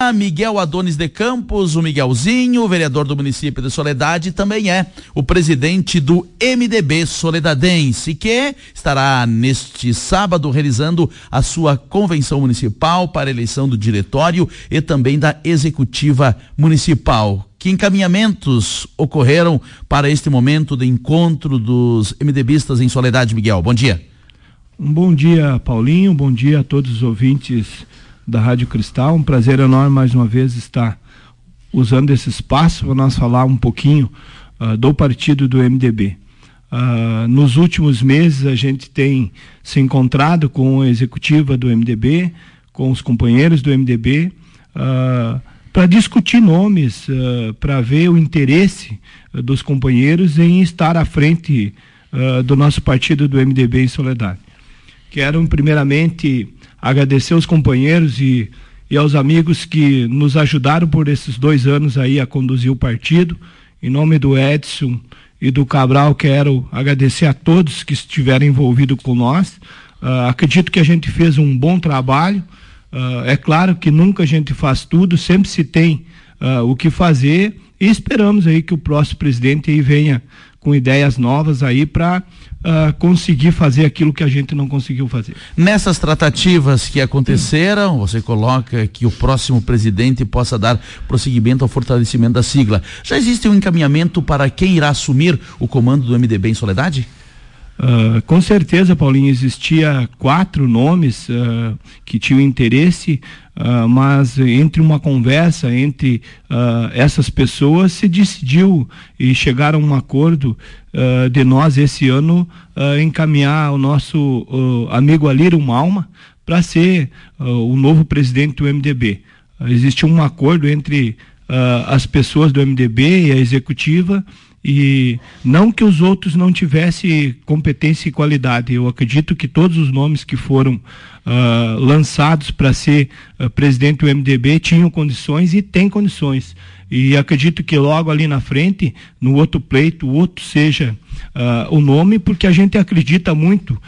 dia, Miguel Adonis de Campos, o Miguelzinho, vereador do município de Soledade, também é o presidente do MDB Soledadense, que estará neste sábado realizando a sua convenção municipal para a eleição do diretório e também da executiva municipal. Que encaminhamentos ocorreram para este momento de encontro dos MDBistas em Soledade, Miguel? Bom dia. Um bom dia, Paulinho, bom dia a todos os ouvintes da Rádio Cristal. Um prazer enorme mais uma vez estar usando esse espaço para nós falar um pouquinho do partido do MDB. Nos últimos meses a gente tem se encontrado com a executiva do MDB, com os companheiros do MDB, para discutir nomes, para ver o interesse dos companheiros em estar à frente do nosso partido do MDB em Soledade. Quero primeiramente agradecer aos companheiros e aos amigos que nos ajudaram por esses 2 anos aí a conduzir o partido. Em nome do Edson e do Cabral, quero agradecer a todos que estiveram envolvidos com nós. Acredito que a gente fez um bom trabalho. É claro que nunca a gente faz tudo, sempre se tem o que fazer, e esperamos aí que o próximo presidente aí venha com ideias novas aí para conseguir fazer aquilo que a gente não conseguiu fazer. Nessas tratativas que aconteceram, você coloca que o próximo presidente possa dar prosseguimento ao fortalecimento da sigla. Já existe um encaminhamento para quem irá assumir o comando do MDB em Soledade? Com certeza, Paulinho, existia 4 nomes que tinham interesse, mas entre uma conversa entre essas pessoas se decidiu e chegaram a um acordo de nós esse ano encaminhar o nosso amigo Alírio Malma para ser o novo presidente do MDB. Existiu um acordo entre as pessoas do MDB e a executiva, e não que os outros não tivessem competência e qualidade. Eu acredito que todos os nomes que foram lançados para ser presidente do MDB tinham condições e têm condições. E acredito que logo ali na frente, no outro pleito, o outro seja o nome, porque a gente acredita muito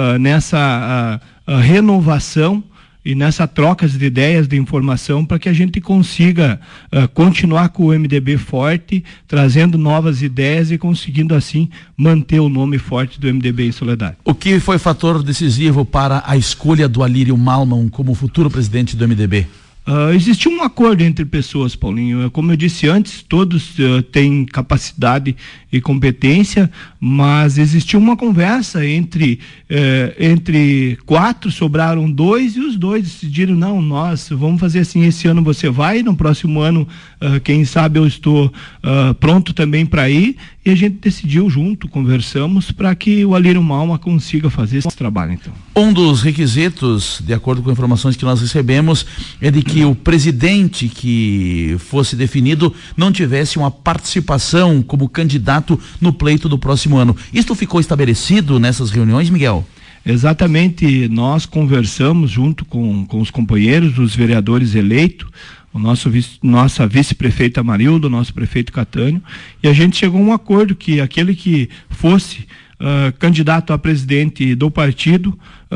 nessa renovação e nessa troca de ideias, de informação, para que a gente consiga continuar com o MDB forte, trazendo novas ideias e conseguindo assim manter o nome forte do MDB em Soledade. O que foi fator decisivo para a escolha do Alírio Malman como futuro presidente do MDB? Existiu um acordo entre pessoas, Paulinho. Como eu disse antes, todos têm capacidade e competência, mas existiu uma conversa entre 4, sobraram 2 e os 2 decidiram, não, nós vamos fazer assim, esse ano você vai, no próximo ano, quem sabe eu estou pronto também para ir, e a gente decidiu junto, conversamos, para que o Alírio Malma consiga fazer esse trabalho, então. Um dos requisitos, de acordo com informações que nós recebemos, é de que o presidente que fosse definido não tivesse uma participação como candidato no pleito do próximo ano. Isto ficou estabelecido nessas reuniões, Miguel? Exatamente, nós conversamos junto com os companheiros, os vereadores eleitos, nossa vice-prefeita Marilda, nosso prefeito Catânio, e a gente chegou a um acordo que aquele que fosse candidato a presidente do partido,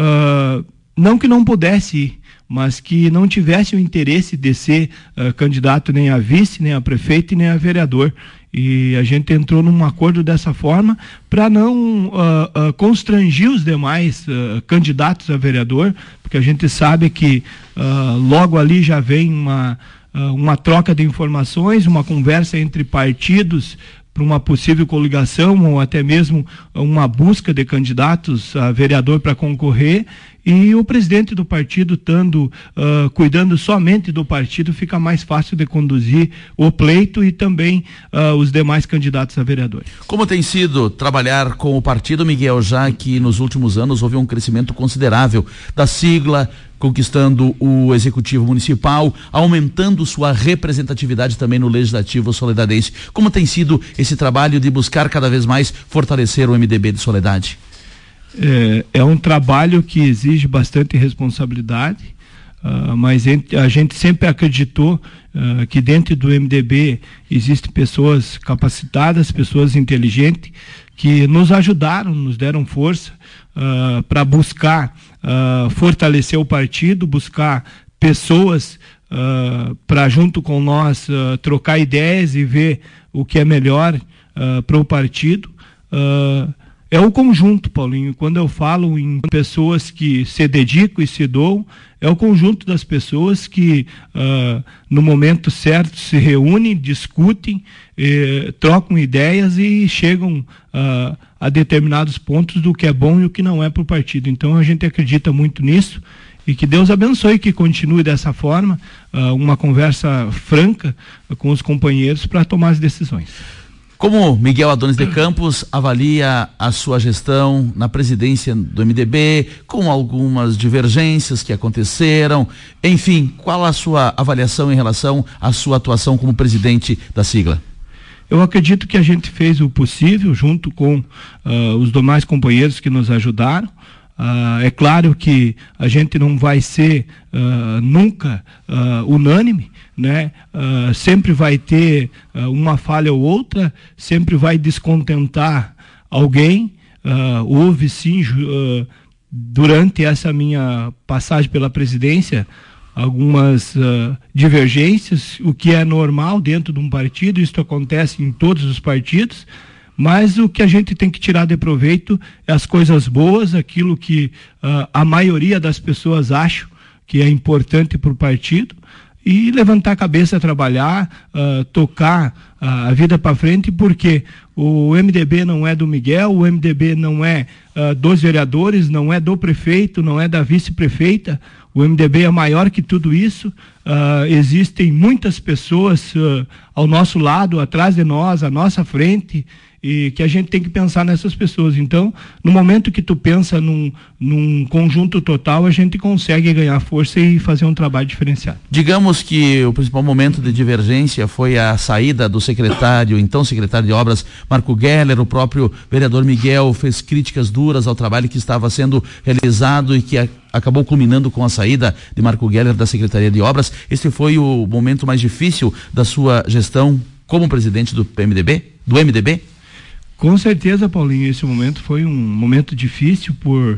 não que não pudesse ir, mas que não tivesse o interesse de ser candidato nem a vice, nem a prefeito e nem a vereador. E a gente entrou num acordo dessa forma para não constrangir os demais candidatos a vereador, porque a gente sabe que logo ali já vem uma troca de informações, uma conversa entre partidos para uma possível coligação ou até mesmo uma busca de candidatos a vereador para concorrer, e o presidente do partido cuidando somente do partido, fica mais fácil de conduzir o pleito e também os demais candidatos a vereador. Como tem sido trabalhar com o partido, Miguel, já que nos últimos anos houve um crescimento considerável da sigla, conquistando o executivo municipal, aumentando sua representatividade também no legislativo soledadense. Como tem sido esse trabalho de buscar cada vez mais fortalecer o MDB de Soledade? É um trabalho que exige bastante responsabilidade, mas a gente sempre acreditou que dentro do MDB existem pessoas capacitadas, pessoas inteligentes, que nos ajudaram, nos deram força para buscar fortalecer o partido, buscar pessoas para junto com nós trocar ideias e ver o que é melhor para o partido. É o conjunto, Paulinho. Quando eu falo em pessoas que se dedicam e se doam, é o conjunto das pessoas que no momento certo se reúnem, discutem, trocam ideias e chegam a determinados pontos do que é bom e o que não é para o partido. Então a gente acredita muito nisso e que Deus abençoe, que continue dessa forma, uma conversa franca com os companheiros para tomar as decisões. Como Miguel Adonis de Campos avalia a sua gestão na presidência do MDB, com algumas divergências que aconteceram, enfim, qual a sua avaliação em relação à sua atuação como presidente da sigla? Eu acredito que a gente fez o possível junto com os demais companheiros que nos ajudaram. É claro que a gente não vai ser nunca unânime, né? Sempre vai ter uma falha ou outra, sempre vai descontentar alguém. Houve sim, durante essa minha passagem pela presidência, algumas divergências, o que é normal dentro de um partido. Isso acontece em todos os partidos. Mas o que a gente tem que tirar de proveito é as coisas boas, aquilo que a maioria das pessoas acham que é importante para o partido, e levantar a cabeça, trabalhar, tocar a vida para frente, porque o MDB não é do Miguel, o MDB não é dos vereadores, não é do prefeito, não é da vice-prefeita. O MDB é maior que tudo isso. Existem muitas pessoas ao nosso lado, atrás de nós, à nossa frente, e que a gente tem que pensar nessas pessoas. Então, no momento que tu pensa num conjunto total, a gente consegue ganhar força e fazer um trabalho diferenciado. Digamos que o principal momento de divergência foi a saída do então secretário de Obras, Marco Geller. O próprio vereador Miguel fez críticas duras ao trabalho que estava sendo realizado e que acabou culminando com a saída de Marco Geller da Secretaria de Obras. Esse foi o momento mais difícil da sua gestão como presidente do MDB? Com certeza, Paulinho, esse momento foi um momento difícil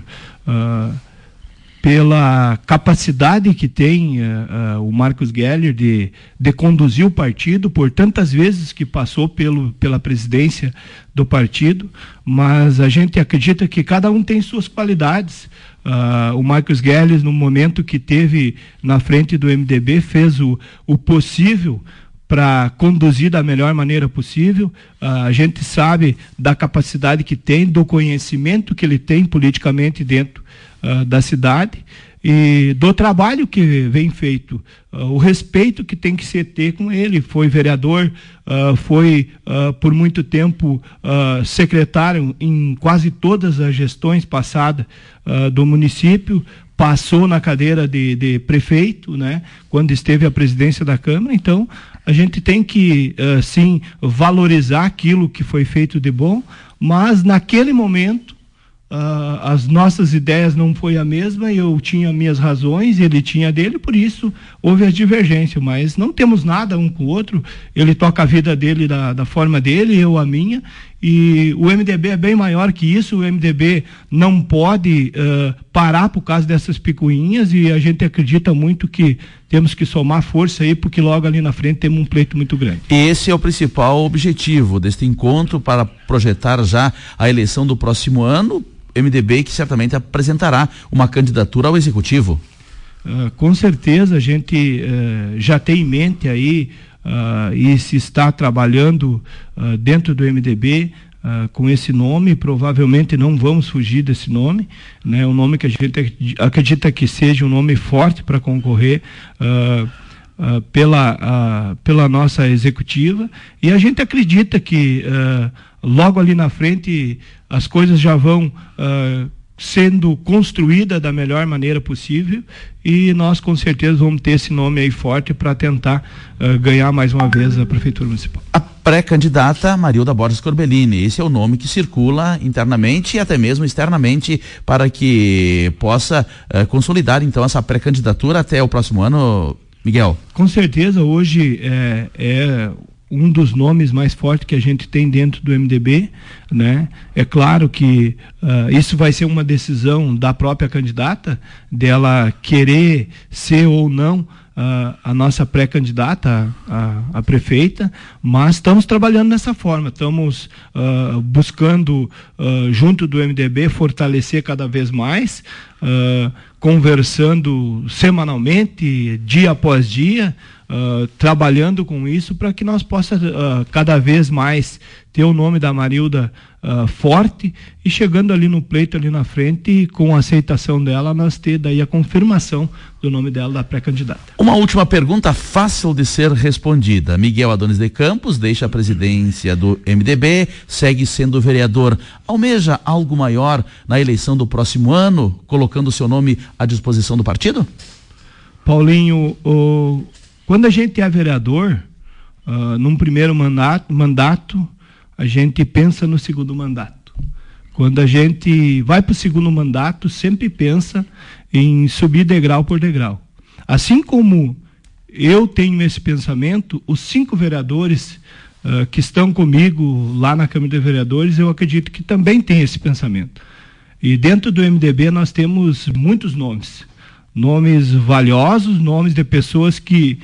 pela capacidade que tem o Marcos Geller de conduzir o partido, por tantas vezes que passou pela presidência do partido, mas a gente acredita que cada um tem suas qualidades. O Marcos Geller, no momento que teve na frente do MDB, fez o possível para conduzir da melhor maneira possível. A gente sabe da capacidade que tem, do conhecimento que ele tem politicamente dentro da cidade e do trabalho que vem feito, o respeito que tem que se ter com ele. Foi vereador, foi por muito tempo secretário em quase todas as gestões passadas do município, passou na cadeira de prefeito, né, quando esteve à presidência da Câmara. Então a gente tem que sim valorizar aquilo que foi feito de bom, mas naquele momento as nossas ideias não foi a mesma, eu tinha minhas razões, ele tinha dele, por isso houve as divergências, mas não temos nada um com o outro. Ele toca a vida dele da forma dele, eu a minha, e o MDB é bem maior que isso. O MDB não pode parar por causa dessas picuinhas, e a gente acredita muito que temos que somar força aí, porque logo ali na frente temos um pleito muito grande. Esse é o principal objetivo deste encontro, para projetar já a eleição do próximo ano. MDB que certamente apresentará uma candidatura ao executivo. Com certeza a gente já tem em mente aí e se está trabalhando dentro do MDB com esse nome. Provavelmente não vamos fugir desse nome, né? Um nome que a gente acredita que seja um nome forte para concorrer pela nossa executiva, e a gente acredita que logo ali na frente as coisas já vão sendo construídas da melhor maneira possível, e nós com certeza vamos ter esse nome aí forte para tentar ganhar mais uma vez a Prefeitura Municipal. A pré-candidata Marilda Borges Corbellini, esse é o nome que circula internamente e até mesmo externamente, para que possa consolidar então essa pré-candidatura até o próximo ano, Miguel. Com certeza, hoje é um dos nomes mais fortes que a gente tem dentro do MDB, né? É claro que isso vai ser uma decisão da própria candidata, dela querer ser ou não a nossa pré-candidata a prefeita, mas estamos trabalhando dessa forma, estamos buscando, junto do MDB, fortalecer cada vez mais, conversando semanalmente, dia após dia, trabalhando com isso para que nós possamos cada vez mais ter o nome da Marilda forte e chegando ali no pleito, ali na frente, e com a aceitação dela, nós ter daí a confirmação do nome dela da pré-candidata. Uma última pergunta fácil de ser respondida. Miguel Adonis de Campos deixa a presidência do MDB, segue sendo vereador. Almeja algo maior na eleição do próximo ano, colocando seu nome à disposição do partido? Paulinho, quando a gente é vereador, num primeiro mandato, a gente pensa no segundo mandato. Quando a gente vai para o segundo mandato, sempre pensa em subir degrau por degrau. Assim como eu tenho esse pensamento, os 5 vereadores que estão comigo lá na Câmara de Vereadores, eu acredito que também têm esse pensamento. E dentro do MDB nós temos muitos nomes valiosos, nomes de pessoas que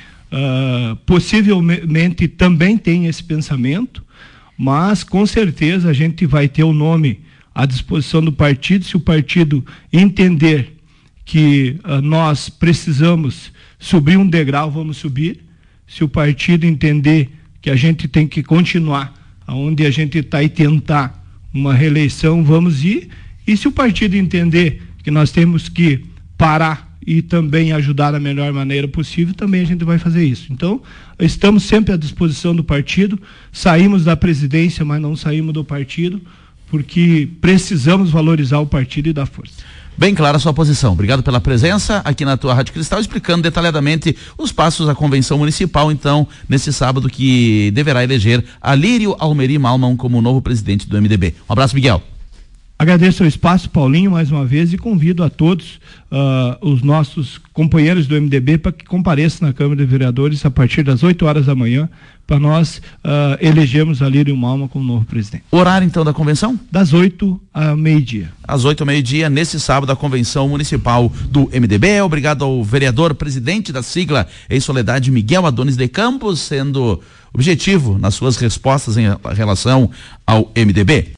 possivelmente também têm esse pensamento, mas com certeza a gente vai ter o nome à disposição do partido. Se o partido entender que nós precisamos subir um degrau, vamos subir. Se o partido entender que a gente tem que continuar onde a gente está e tentar uma reeleição, vamos ir. E se o partido entender que nós temos que parar e também ajudar da melhor maneira possível, também a gente vai fazer isso. Então, estamos sempre à disposição do partido, saímos da presidência, mas não saímos do partido, porque precisamos valorizar o partido e dar força. Bem clara a sua posição. Obrigado pela presença aqui na tua Rádio Cristal, explicando detalhadamente os passos da convenção municipal, então, nesse sábado, que deverá eleger Alírio Almeri Malman como novo presidente do MDB. Um abraço, Miguel. Agradeço o espaço, Paulinho, mais uma vez, e convido a todos os nossos companheiros do MDB para que compareçam na Câmara de Vereadores a partir das 8 horas da manhã, para nós elegermos Alírio Malman como novo presidente. Horário, então, da convenção? Das 8 ao meio-dia. Às 8 ao meio-dia, nesse sábado, a convenção municipal do MDB. Obrigado ao vereador, presidente da sigla em Soledade, Miguel Adonis de Campos, sendo objetivo nas suas respostas em relação ao MDB.